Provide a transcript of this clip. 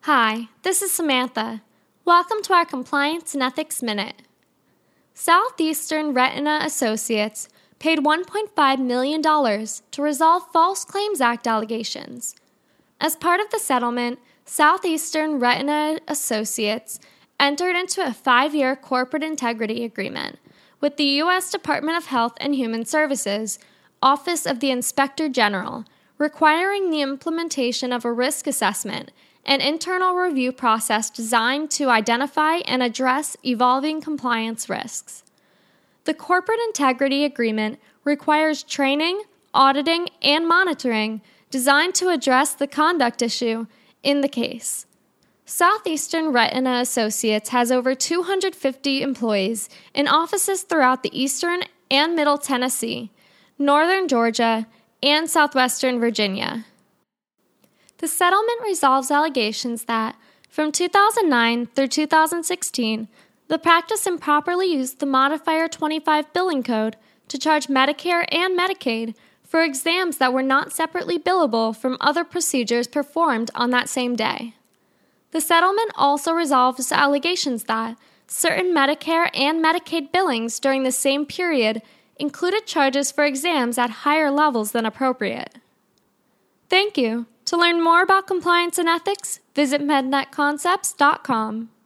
Hi, this is Samantha. Welcome to our Compliance and Ethics Minute. Southeastern Retina Associates paid $1.5 million to resolve False Claims Act allegations. As part of the settlement, Southeastern Retina Associates entered into a 5-year corporate integrity agreement with the U.S. Department of Health and Human Services, Office of the Inspector General, requiring the implementation of a risk assessment, an internal review process designed to identify and address evolving compliance risks. The Corporate Integrity Agreement requires training, auditing, and monitoring designed to address the conduct issue in the case. Southeastern Retina Associates has over 250 employees in offices throughout the Eastern and Middle Tennessee, Northern Georgia, and Southwestern Virginia. The settlement resolves allegations that, from 2009 through 2016, the practice improperly used the Modifier 25 billing code to charge Medicare and Medicaid for exams that were not separately billable from other procedures performed on that same day. The settlement also resolves allegations that certain Medicare and Medicaid billings during the same period included charges for exams at higher levels than appropriate. Thank you. To learn more about compliance and ethics, visit mednetconcepts.com.